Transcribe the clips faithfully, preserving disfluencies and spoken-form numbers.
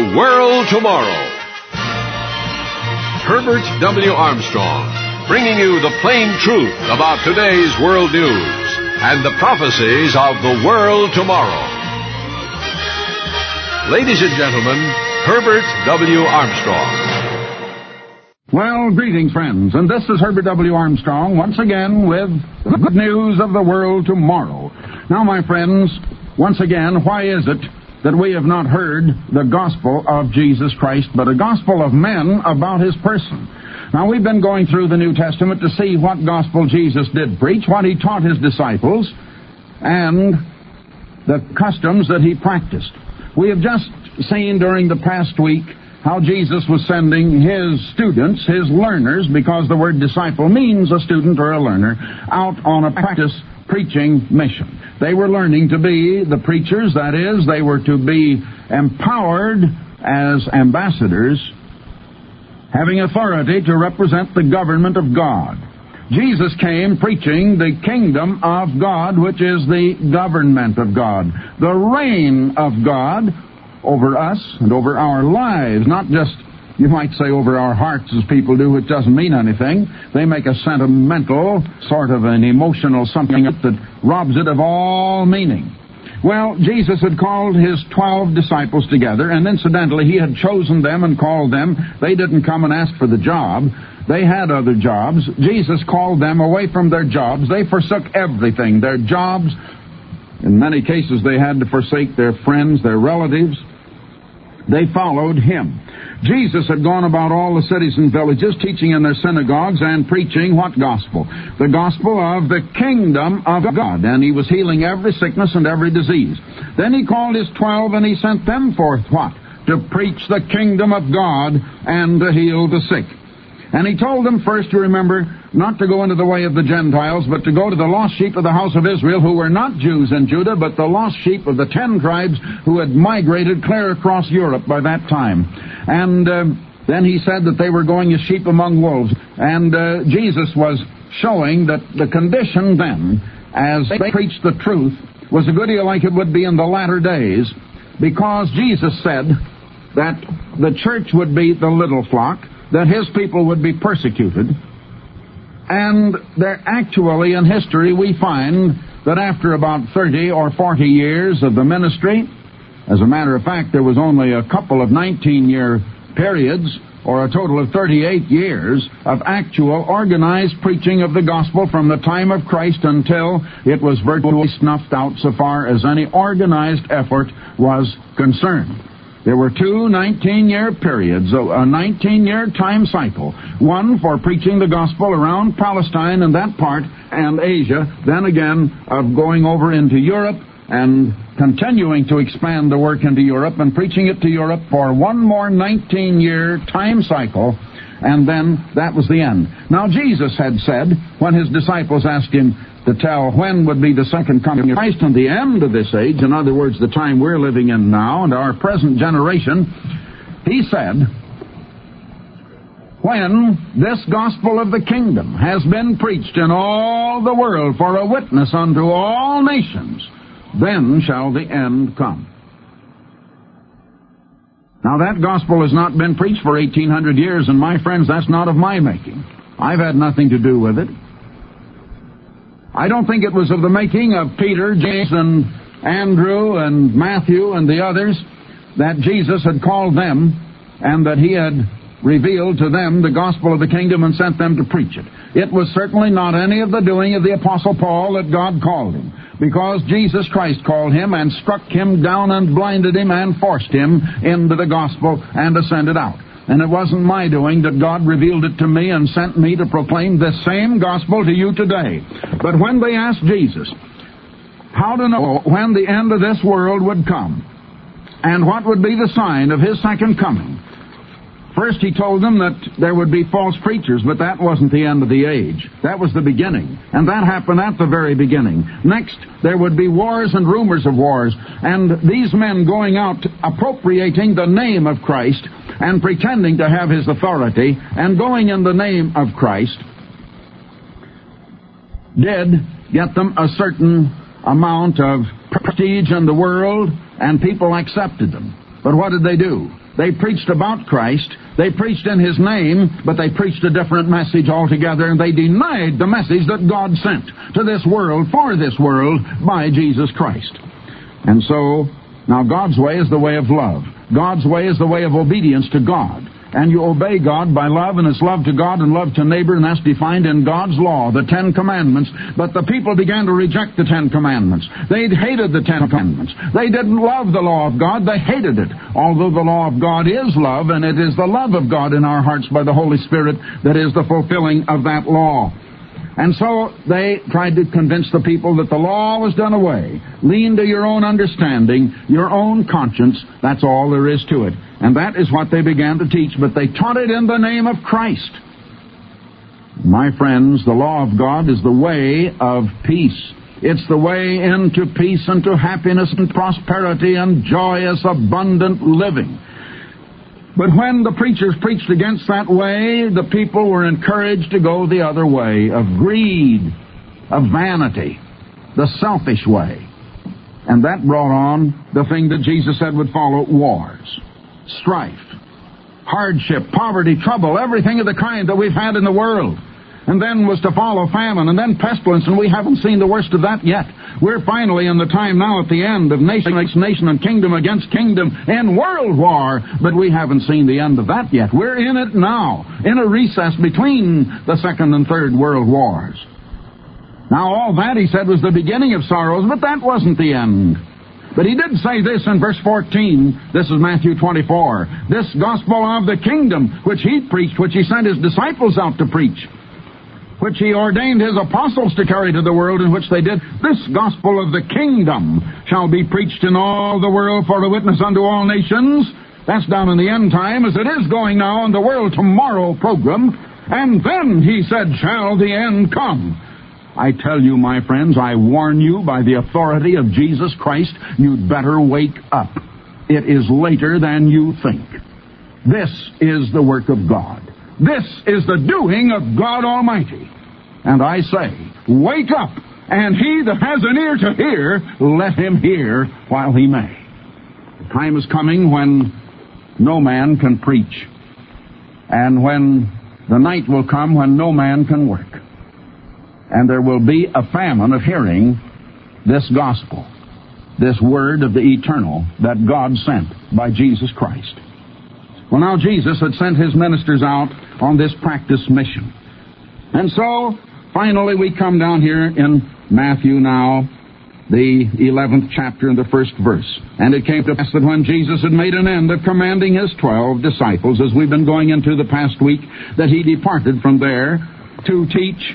The World Tomorrow. Herbert W. Armstrong, bringing you the plain truth about today's world news and the prophecies of the world tomorrow. Ladies and gentlemen, Herbert W. Armstrong. Well, greetings, friends, and this is Herbert W. Armstrong once again with the good news of the world tomorrow. Now, my friends, once again, why is it that we have not heard the gospel of Jesus Christ, but a gospel of men about his person? Now, we've been going through the New Testament to see what gospel Jesus did preach, what he taught his disciples, and the customs that he practiced. We have just seen during the past week how Jesus was sending his students, his learners, because the word disciple means a student or a learner, out on a practice preaching mission. They were learning to be the preachers, that is, they were to be empowered as ambassadors, having authority to represent the government of God. Jesus came preaching the kingdom of God, which is the government of God, the reign of God over us and over our lives, not just, you might say, over our hearts as people do, which doesn't mean anything. They make a sentimental, sort of an emotional something that robs it of all meaning. Well, Jesus had called his twelve disciples together, and incidentally, he had chosen them and called them. They didn't come and ask for the job. They had other jobs. Jesus called them away from their jobs. They forsook everything, their jobs. In many cases, they had to forsake their friends, their relatives. They followed him. Jesus had gone about all the cities and villages, teaching in their synagogues and preaching what gospel? The gospel of the kingdom of God. And he was healing every sickness and every disease. Then he called his twelve and he sent them forth what? To preach the kingdom of God and to heal the sick. And he told them first to remember not to go into the way of the Gentiles, but to go to the lost sheep of the house of Israel, who were not Jews in Judah, but the lost sheep of the ten tribes who had migrated clear across Europe by that time. And uh, then he said that they were going as sheep among wolves. And uh, Jesus was showing that the condition then, as they preached the truth, was a good deal like it would be in the latter days, because Jesus said that the church would be the little flock, that his people would be persecuted. And there actually in history we find that after about thirty or forty years of the ministry, as a matter of fact there was only a couple of nineteen-year periods, or a total of thirty-eight years of actual organized preaching of the gospel from the time of Christ until it was virtually snuffed out so far as any organized effort was concerned. There were two nineteen-year periods, a nineteen-year time cycle. One for preaching the gospel around Palestine and that part, and Asia. Then again, of going over into Europe and continuing to expand the work into Europe and preaching it to Europe for one more nineteen-year time cycle. And then that was the end. Now, Jesus had said, when his disciples asked him to tell when would be the second coming of Christ and the end of this age, in other words, the time we're living in now and our present generation, he said, when this gospel of the kingdom has been preached in all the world for a witness unto all nations, then shall the end come. Now, that gospel has not been preached for eighteen hundred years, and my friends, that's not of my making. I've had nothing to do with it. I don't think it was of the making of Peter, James, and Andrew, and Matthew, and the others, that Jesus had called them, and that he had revealed to them the gospel of the kingdom and sent them to preach it. It was certainly not any of the doing of the Apostle Paul that God called him, because Jesus Christ called him and struck him down and blinded him and forced him into the gospel and to send it out. And it wasn't my doing that God revealed it to me and sent me to proclaim this same gospel to you today. But when they asked Jesus how to know when the end of this world would come and what would be the sign of his second coming, first he told them that there would be false preachers, but that wasn't the end of the age. That was the beginning. And that happened at the very beginning. Next, there would be wars and rumors of wars. And these men going out appropriating the name of Christ and pretending to have his authority and going in the name of Christ did get them a certain amount of prestige in the world, and people accepted them. But what did they do? They preached about Christ. They preached in His name, but they preached a different message altogether, and they denied the message that God sent to this world, for this world, by Jesus Christ. And so, now God's way is the way of love. God's way is the way of obedience to God. And you obey God by love, and it's love to God and love to neighbor, and that's defined in God's law, the Ten Commandments. But the people began to reject the Ten Commandments. They hated the Ten Commandments. They didn't love the law of God. They hated it. Although the law of God is love, and it is the love of God in our hearts by the Holy Spirit that is the fulfilling of that law. And so they tried to convince the people that the law was done away. Lean to your own understanding, your own conscience. That's all there is to it. And that is what they began to teach, but they taught it in the name of Christ. My friends, the law of God is the way of peace. It's the way into peace and to happiness and prosperity and joyous, abundant living. But when the preachers preached against that way, the people were encouraged to go the other way, of greed, of vanity, the selfish way. And that brought on the thing that Jesus said would follow: wars, strife, hardship, poverty, trouble, everything of the kind that we've had in the world. And then was to follow famine, and then pestilence, and we haven't seen the worst of that yet. We're finally in the time now at the end of nation against nation and kingdom against kingdom in world war, but we haven't seen the end of that yet. We're in it now, in a recess between the second and third world wars. Now all that, he said, was the beginning of sorrows, but that wasn't the end. But he did say this in verse fourteen, this is Matthew twenty-four, this gospel of the kingdom, which he preached, which he sent his disciples out to preach, which he ordained his apostles to carry to the world, in which they did, this gospel of the kingdom shall be preached in all the world for a witness unto all nations. That's down in the end time, as it is going now in the World Tomorrow program. And then, he said, shall the end come. I tell you, my friends, I warn you by the authority of Jesus Christ, you'd better wake up. It is later than you think. This is the work of God. This is the doing of God Almighty. And I say, wake up, and he that has an ear to hear, let him hear while he may. The time is coming when no man can preach, and when the night will come when no man can work. And there will be a famine of hearing this gospel, this word of the eternal that God sent by Jesus Christ. Well, now Jesus had sent his ministers out on this practice mission. And so, finally, we come down here in Matthew now, the eleventh chapter and the first verse. And it came to pass that when Jesus had made an end of commanding his twelve disciples, as we've been going into the past week, that he departed from there to teach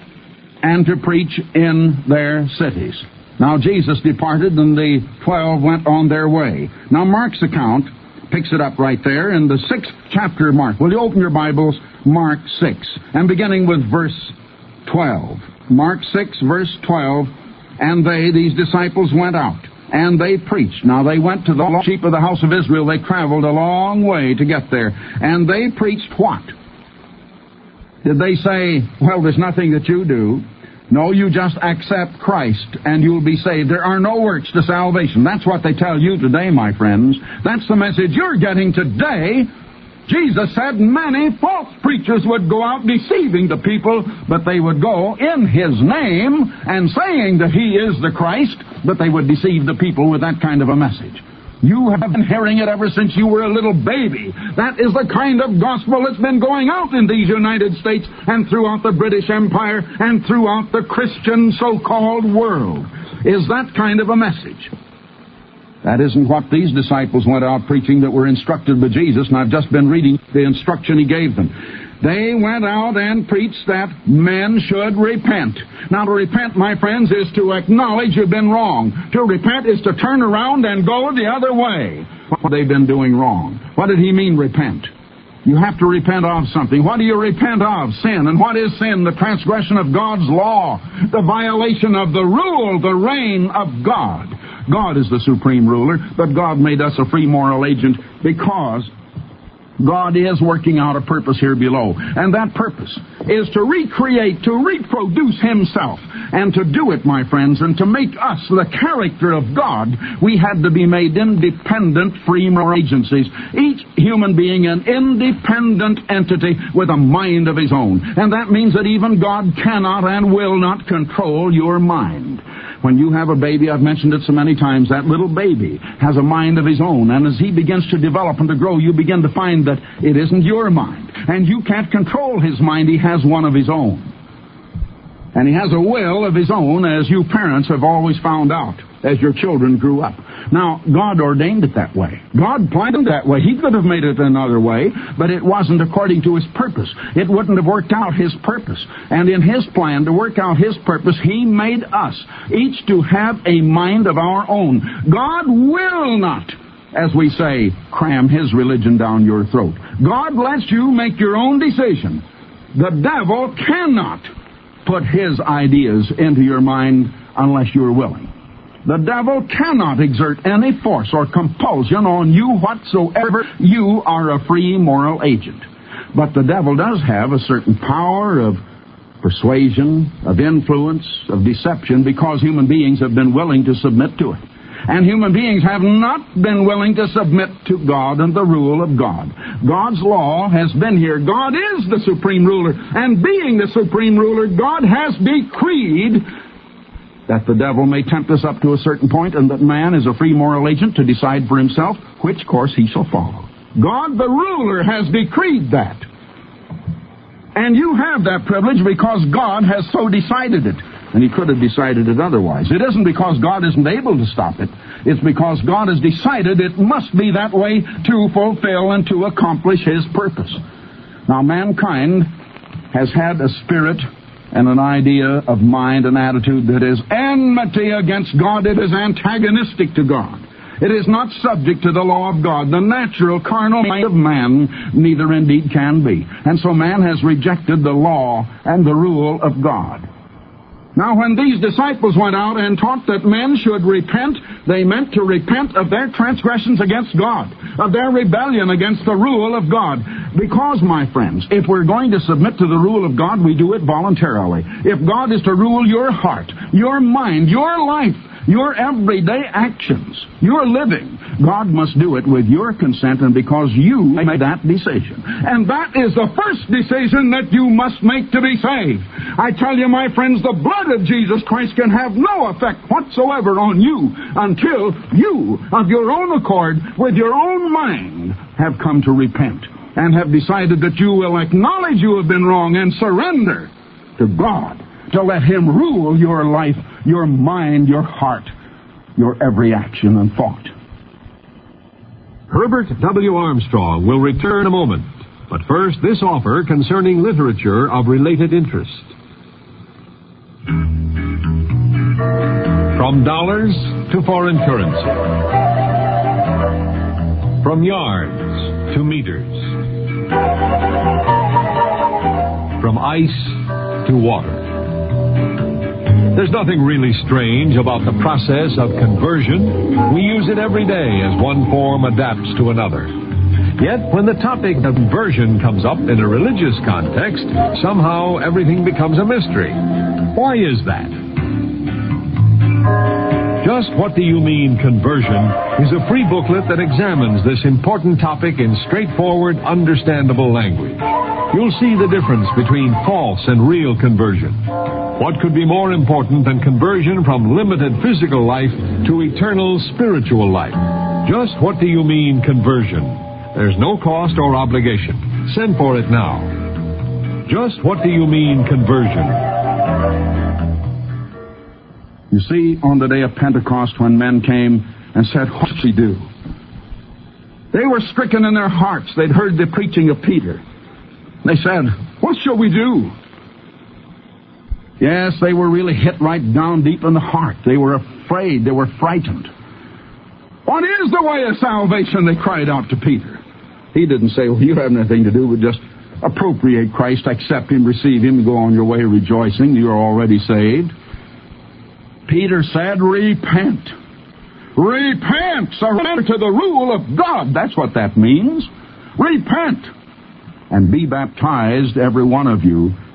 and to preach in their cities. Now, Jesus departed, and the twelve went on their way. Now, Mark's account picks it up right there in the sixth chapter of Mark. Will you open your Bibles, Mark six, and beginning with verse twelve. Mark six, verse twelve, and they, these disciples, went out, and they preached. Now they went to the lost sheep of the house of Israel. They traveled a long way to get there. And they preached what? Did they say, well, there's nothing that you do? No, you just accept Christ and you'll be saved. There are no works to salvation. That's what they tell you today, my friends. That's the message you're getting today. Jesus said many false preachers would go out deceiving the people, but they would go in his name and saying that he is the Christ, but they would deceive the people with that kind of a message. You have been hearing it ever since you were a little baby. That is the kind of gospel that's been going out in these United States and throughout the British Empire and throughout the Christian so-called world, is that kind of a message. That isn't what these disciples went out preaching that were instructed by Jesus, and I've just been reading the instruction he gave them. They went out and preached that men should repent. Now, to repent, my friends, is to acknowledge you've been wrong. To repent is to turn around and go the other way. What they've been doing wrong. What did he mean, repent? You have to repent of something. What do you repent of? Sin. And what is sin? The transgression of God's law. The violation of the rule, the reign of God. God is the supreme ruler, but God made us a free moral agent because God is working out a purpose here below. And that purpose is to recreate, to reproduce himself And to do it, my friends, and to make us the character of God, we had to be made independent, free moral agencies. Each human being an independent entity with a mind of his own. And that means that even God cannot and will not control your mind. When you have a baby, I've mentioned it so many times, that little baby has a mind of his own. And as he begins to develop and to grow, you begin to find that it isn't your mind. And you can't control his mind. He has one of his own. And he has a will of his own, as you parents have always found out as your children grew up. Now, God ordained it that way. God planned it that way. He could have made it another way, but it wasn't according to his purpose. It wouldn't have worked out his purpose. And in his plan to work out his purpose, he made us each to have a mind of our own. God will not, as we say, cram his religion down your throat. God lets you make your own decision. The devil cannot put his ideas into your mind unless you're willing. The devil cannot exert any force or compulsion on you whatsoever. You are a free moral agent. But the devil does have a certain power of persuasion, of influence, of deception, because human beings have been willing to submit to it. And human beings have not been willing to submit to God and the rule of God. God's law has been here. God is the supreme ruler. And being the supreme ruler, God has decreed that the devil may tempt us up to a certain point, and that man is a free moral agent to decide for himself which course he shall follow. God, the ruler, has decreed that. And you have that privilege because God has so decided it. And he could have decided it otherwise. It isn't because God isn't able to stop it. It's because God has decided it must be that way to fulfill and to accomplish his purpose. Now, mankind has had a spirit and an idea of mind and attitude that is enmity against God. It is antagonistic to God. It is not subject to the law of God. The natural, carnal mind of man neither indeed can be. And so man has rejected the law and the rule of God. Now, when these disciples went out and taught that men should repent, they meant to repent of their transgressions against God, of their rebellion against the rule of God. Because, my friends, if we're going to submit to the rule of God, we do it voluntarily. If God is to rule your heart, your mind, your life, your everyday actions, your living, God must do it with your consent and because you made that decision. And that is the first decision that you must make to be saved. I tell you, my friends, the blood of Jesus Christ can have no effect whatsoever on you until you, of your own accord, with your own mind, have come to repent and have decided that you will acknowledge you have been wrong and surrender to God, to let him rule your life, your mind, your heart, your every action and thought. Herbert W. Armstrong will return in a moment. But first, this offer concerning literature of related interest. From dollars to foreign currency. From yards to meters. From ice to water. There's nothing really strange about the process of conversion. We use it every day as one form adapts to another. Yet, when the topic of conversion comes up in a religious context, somehow everything becomes a mystery. Why is that? Just What Do You Mean, Conversion is a free booklet that examines this important topic in straightforward, understandable language. You'll see the difference between false and real conversion. What could be more important than conversion from limited physical life to eternal spiritual life? Just What Do You Mean, Conversion? There's no cost or obligation. Send for it now. Just What Do You Mean, Conversion? You see, on the day of Pentecost, when men came and said, "What shall we do?" They were stricken in their hearts. They'd heard the preaching of Peter. They said, "What shall we do?" Yes, they were really hit right down deep in the heart. They were afraid. They were frightened. "What is the way of salvation?" they cried out to Peter. He didn't say, "Well, you have nothing to do with just appropriate Christ, accept him, receive him, and go on your way rejoicing. You're already saved." Peter said, "Repent. Repent. Surrender to the rule of God." That's what that means. Repent. And be baptized, every one of you,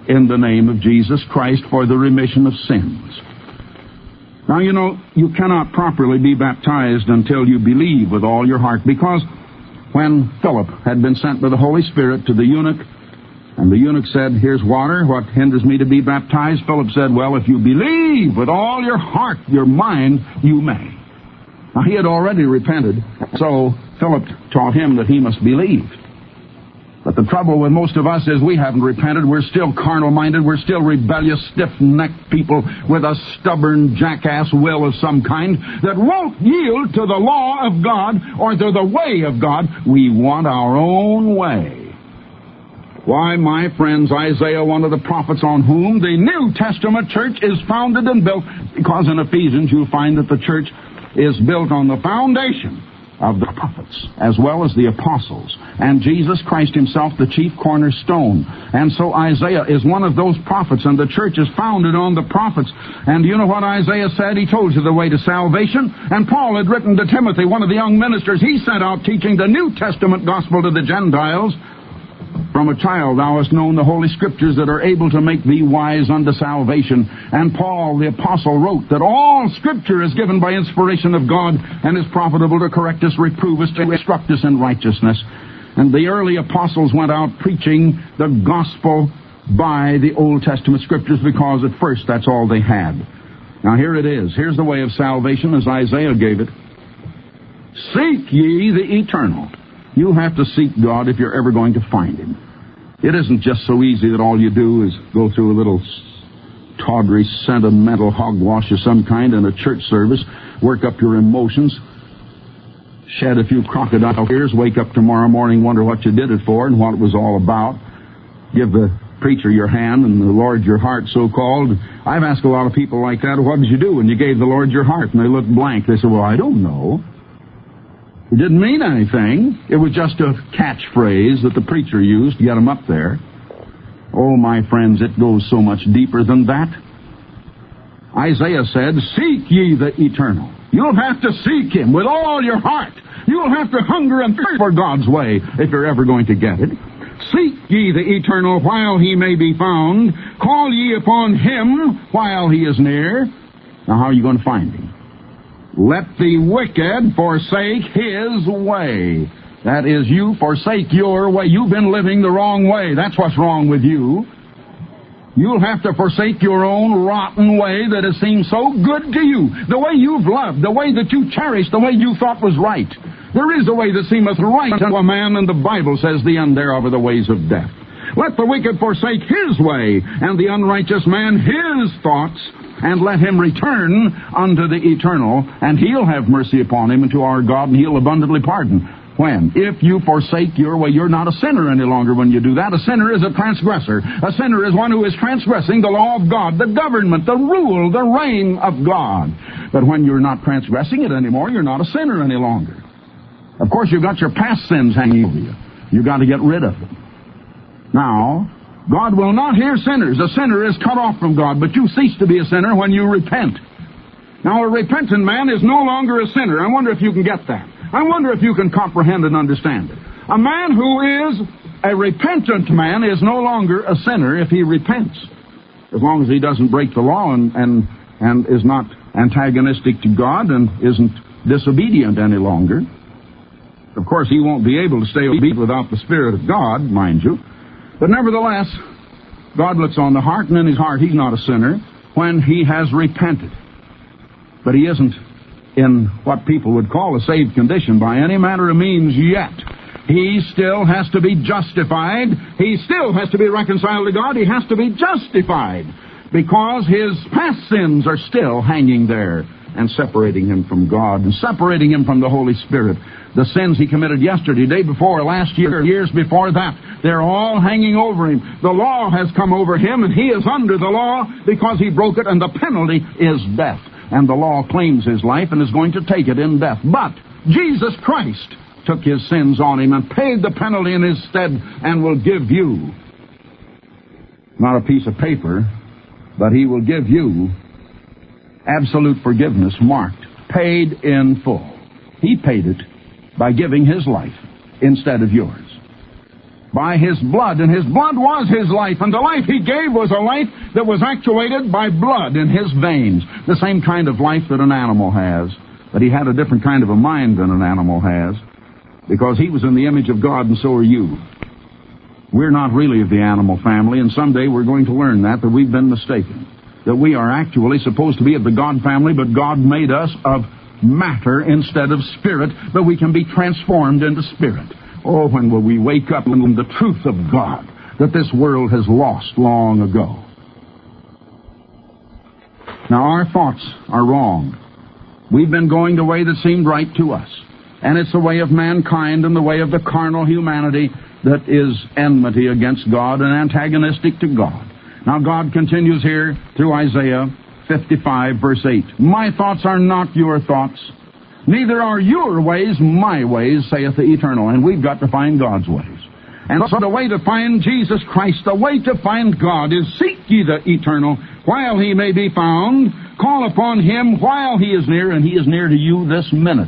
in the name of Jesus Christ for the remission of sins. Now, you know, you cannot properly be baptized until you believe with all your heart, because when Philip had been sent by the Holy Spirit to the eunuch, and the eunuch said, "Here's water, what hinders me to be baptized?" Philip said, "Well, if you believe with all your heart, your mind, you may." Now, he had already repented, so Philip taught him that he must believe. But the trouble with most of us is we haven't repented. We're still carnal-minded. We're still rebellious, stiff-necked people with a stubborn, jackass will of some kind that won't yield to the law of God or to the way of God. We want our own way. Why, my friends, Isaiah, one of the prophets on whom the New Testament church is founded and built, because in Ephesians you'll find that the church is built on the foundation of the prophets, as well as the apostles, and Jesus Christ himself, the chief cornerstone. And so Isaiah is one of those prophets, and the church is founded on the prophets. And you know what Isaiah said? He told you the way to salvation. And Paul had written to Timothy, one of the young ministers. He sent out teaching the New Testament gospel to the Gentiles. From a child thou hast known the Holy Scriptures that are able to make thee wise unto salvation. And Paul the apostle wrote that all Scripture is given by inspiration of God and is profitable to correct us, reprove us, to instruct us in righteousness. And the early apostles went out preaching the gospel by the Old Testament Scriptures, because at first that's all they had. Now here it is. Here's the way of salvation as Isaiah gave it. Seek ye the eternal. You have to seek God if you're ever going to find Him. It isn't just so easy that all you do is go through a little tawdry, sentimental hogwash of some kind in a church service, work up your emotions, shed a few crocodile tears, wake up tomorrow morning, wonder what you did it for and what it was all about, give the preacher your hand and the Lord your heart, so-called. I've asked a lot of people like that, what did you do when you gave the Lord your heart? And they looked blank. They said, well, I don't know. It didn't mean anything. It was just a catchphrase that the preacher used to get them up there. Oh, my friends, it goes so much deeper than that. Isaiah said, seek ye the eternal. You'll have to seek Him with all your heart. You'll have to hunger and thirst for God's way if you're ever going to get it. Seek ye the eternal while He may be found. Call ye upon Him while He is near. Now, how are you going to find Him? Let the wicked forsake his way. That is, you forsake your way. You've been living the wrong way. That's what's wrong with you. You'll have to forsake your own rotten way that has seemed so good to you. The way you've loved, the way that you cherished, the way you thought was right. There is a way that seemeth right unto a man, and the Bible says the end thereof are the ways of death. Let the wicked forsake his way, and the unrighteous man his thoughts, and let him return unto the eternal, and He'll have mercy upon him, and to our God, and He'll abundantly pardon. When? If you forsake your way, you're not a sinner any longer when you do that. A sinner is a transgressor. A sinner is one who is transgressing the law of God, the government, the rule, the reign of God. But when you're not transgressing it anymore, you're not a sinner any longer. Of course, you've got your past sins hanging over you. You've got to get rid of them. Now, God will not hear sinners. A sinner is cut off from God, but you cease to be a sinner when you repent. Now, a repentant man is no longer a sinner. I wonder if you can get that. I wonder if you can comprehend and understand it. A man who is a repentant man is no longer a sinner if he repents, as long as he doesn't break the law and, and, and is not antagonistic to God and isn't disobedient any longer. Of course, he won't be able to stay obedient without the Spirit of God, mind you. But nevertheless, God looks on the heart, and in his heart he's not a sinner when he has repented. But he isn't in what people would call a saved condition by any manner of means yet. He still has to be justified. He still has to be reconciled to God. He has to be justified because his past sins are still hanging there and separating him from God and separating him from the Holy Spirit. The sins he committed yesterday, day before, last year, years before that, they're all hanging over him. The law has come over him, and he is under the law because he broke it, and the penalty is death. And the law claims his life and is going to take it in death. But Jesus Christ took his sins on him and paid the penalty in his stead and will give you, not a piece of paper, but he will give you absolute forgiveness marked, paid in full. He paid it by giving his life instead of yours. by his blood, and his blood was his life, and the life he gave was a life that was actuated by blood in his veins, the same kind of life that an animal has, but he had a different kind of a mind than an animal has, because he was in the image of God, and so are you. We're not really of the animal family, and someday we're going to learn that, that we've been mistaken, that we are actually supposed to be of the God family, but God made us of matter instead of spirit, but we can be transformed into spirit. Oh, when will we wake up in the truth of God that this world has lost long ago? Now, our thoughts are wrong. We've been going the way that seemed right to us. And it's the way of mankind and the way of the carnal humanity that is enmity against God and antagonistic to God. Now, God continues here through Isaiah fifty-five, verse eight. My thoughts are not your thoughts, neither are your ways my ways, saith the Eternal. And we've got to find God's ways. And so the way to find Jesus Christ, the way to find God, is seek ye the Eternal while he may be found. Call upon him while he is near, and he is near to you this minute.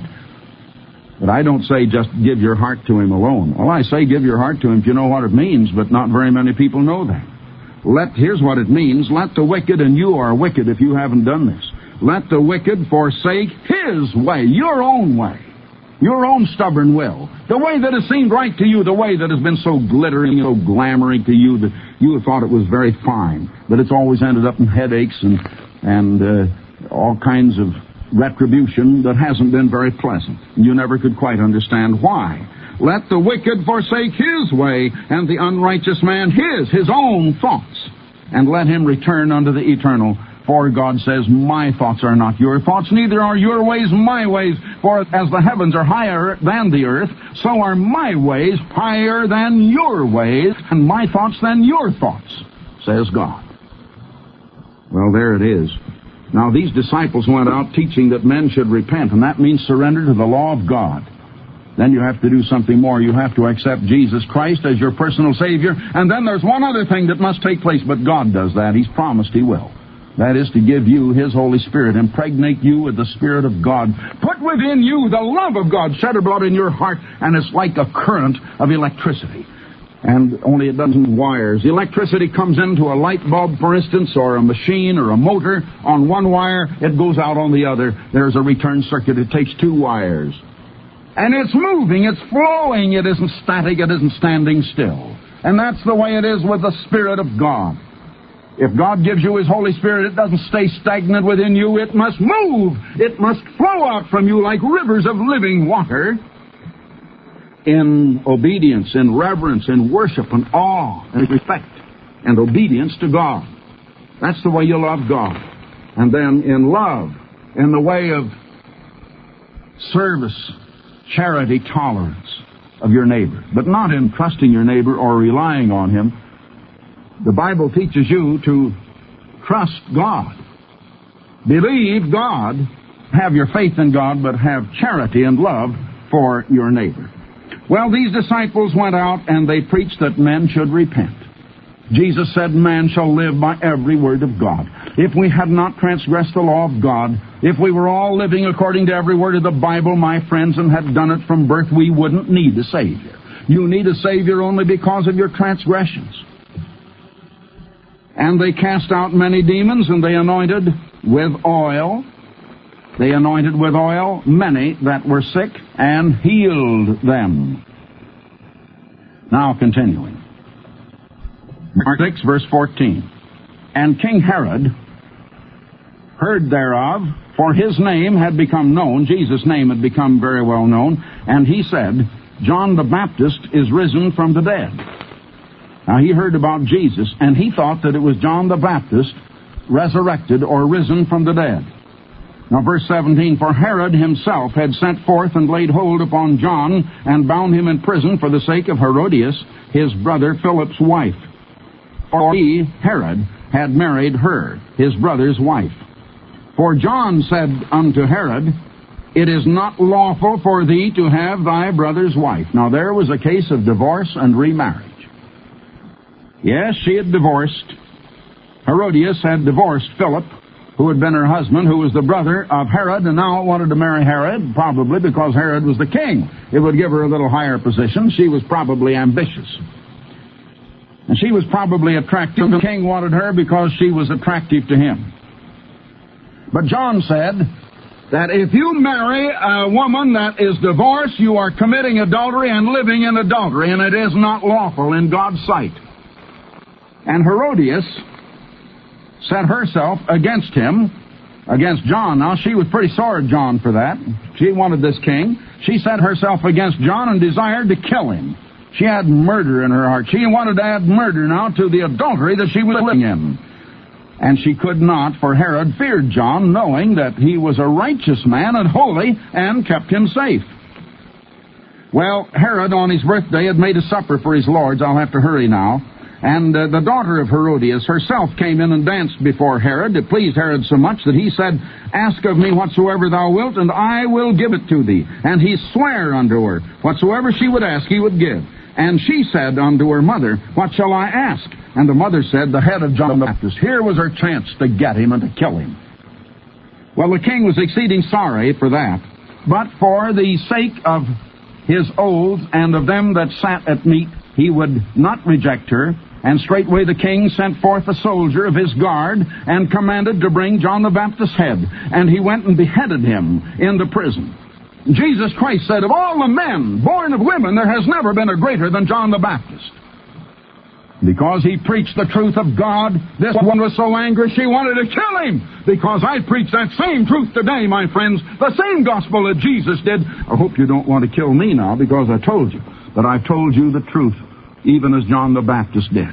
But I don't say just give your heart to him alone. Well, I say give your heart to him if you know what it means, but not very many people know that. Let, here's what it means. Let the wicked, and you are wicked if you haven't done this, let the wicked forsake his way, your own way, your own stubborn will, the way that has seemed right to you, the way that has been so glittering, so glamoring to you that you have thought it was very fine, but it's always ended up in headaches and, and uh, all kinds of retribution that hasn't been very pleasant. You never could quite understand why. Let the wicked forsake his way, and the unrighteous man his, his own thoughts, and let him return unto the Eternal. For God says, my thoughts are not your thoughts, neither are your ways my ways. For as the heavens are higher than the earth, so are my ways higher than your ways, and my thoughts than your thoughts, says God. Well, there it is. Now, these disciples went out teaching that men should repent, and that means surrender to the law of God. Then you have to do something more. You have to accept Jesus Christ as your personal Savior. And then there's one other thing that must take place, but God does that. He's promised He will. That is to give you His Holy Spirit, impregnate you with the Spirit of God. Put within you the love of God, shed abroad in your heart, and it's like a current of electricity. And only it doesn't wires. The electricity comes into a light bulb, for instance, or a machine or a motor on one wire. It goes out on the other. There's a return circuit. It takes two wires. And it's moving, it's flowing, it isn't static, it isn't standing still. And that's the way it is with the Spirit of God. If God gives you His Holy Spirit, it doesn't stay stagnant within you, it must move. It must flow out from you like rivers of living water in obedience, in reverence, in worship, and awe, and respect, and obedience to God. That's the way you love God. And then in love, in the way of service, charity, tolerance of your neighbor, but not in trusting your neighbor or relying on him. The Bible teaches you to trust God, believe God, have your faith in God, but have charity and love for your neighbor. Well, these disciples went out and they preached that men should repent. Jesus said, man shall live by every word of God. If we had not transgressed the law of God, if we were all living according to every word of the Bible, my friends, and had done it from birth, we wouldn't need a Savior. You need a Savior only because of your transgressions. And they cast out many demons, and they anointed with oil. They anointed with oil many that were sick, and healed them. Now, continuing. Mark six, verse fourteen. And King Herod heard thereof, for his name had become known, Jesus' name had become very well known, and he said, John the Baptist is risen from the dead. Now, he heard about Jesus, and he thought that it was John the Baptist resurrected or risen from the dead. Now, verse seventeen, for Herod himself had sent forth and laid hold upon John, and bound him in prison for the sake of Herodias, his brother Philip's wife. For he, Herod, had married her, his brother's wife. For John said unto Herod, it is not lawful for thee to have thy brother's wife. Now, there was a case of divorce and remarriage. Yes, she had divorced. Herodias had divorced Philip, who had been her husband, who was the brother of Herod, and now wanted to marry Herod, probably because Herod was the king. It would give her a little higher position. She was probably ambitious. And she was probably attractive. The king wanted her because she was attractive to him. But John said that if you marry a woman that is divorced, you are committing adultery and living in adultery, and it is not lawful in God's sight. And Herodias set herself against him, against John. Now, she was pretty sore at John for that. She wanted this king. She set herself against John and desired to kill him. She had murder in her heart. She wanted to add murder now to the adultery that she was living in. And she could not, for Herod feared John, knowing that he was a righteous man and holy, and kept him safe. Well, Herod, on his birthday, had made a supper for his lords. I'll have to hurry now. And uh, the daughter of Herodias herself came in and danced before Herod. It pleased Herod so much that he said, Ask of me whatsoever thou wilt, and I will give it to thee. And he sware unto her, whatsoever she would ask, he would give. And she said unto her mother, What shall I ask? And the mother said, The head of John the Baptist. Here was her chance to get him and to kill him. Well, the king was exceeding sorry for that. But for the sake of his oaths and of them that sat at meat, he would not reject her. And straightway the king sent forth a soldier of his guard and commanded to bring John the Baptist's head. And he went and beheaded him in the prison. Jesus Christ said, Of all the men born of women, there has never been a greater than John the Baptist. Because he preached the truth of God, this one was so angry she wanted to kill him. Because I preach that same truth today, my friends, the same gospel that Jesus did. I hope you don't want to kill me now, because I told you that I've told you the truth, even as John the Baptist did.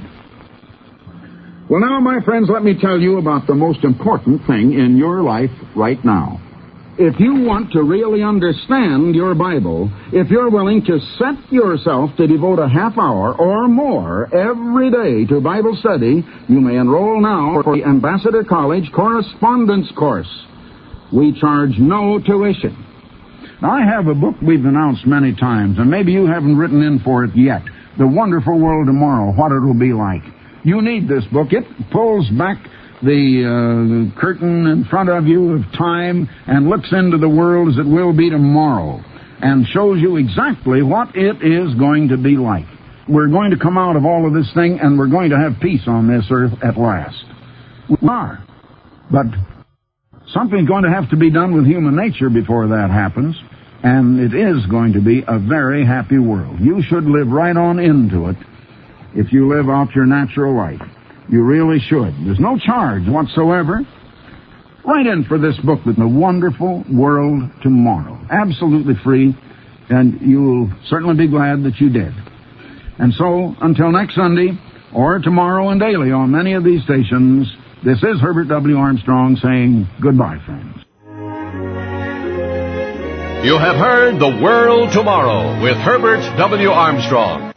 Well, now, my friends, let me tell you about the most important thing in your life right now. If you want to really understand your Bible, if you're willing to set yourself to devote a half hour or more every day to Bible study, you may enroll now for the Ambassador College Correspondence Course. We charge no tuition. Now, I have a book we've announced many times, and maybe you haven't written in for it yet. The Wonderful World Tomorrow, What It Will Be Like. You need this book. It pulls back the uh, curtain in front of you of time and looks into the world as it will be tomorrow and shows you exactly what it is going to be like. We're going to come out of all of this thing, and we're going to have peace on this earth at last. We are. But something's going to have to be done with human nature before that happens, and it is going to be a very happy world. You should live right on into it if you live out your natural life. You really should. There's no charge whatsoever. Write in for this book, The Wonderful World Tomorrow. Absolutely free, and you'll certainly be glad that you did. And so, until next Sunday, or tomorrow and daily on many of these stations, this is Herbert W. Armstrong saying goodbye, friends. You have heard The World Tomorrow with Herbert W. Armstrong.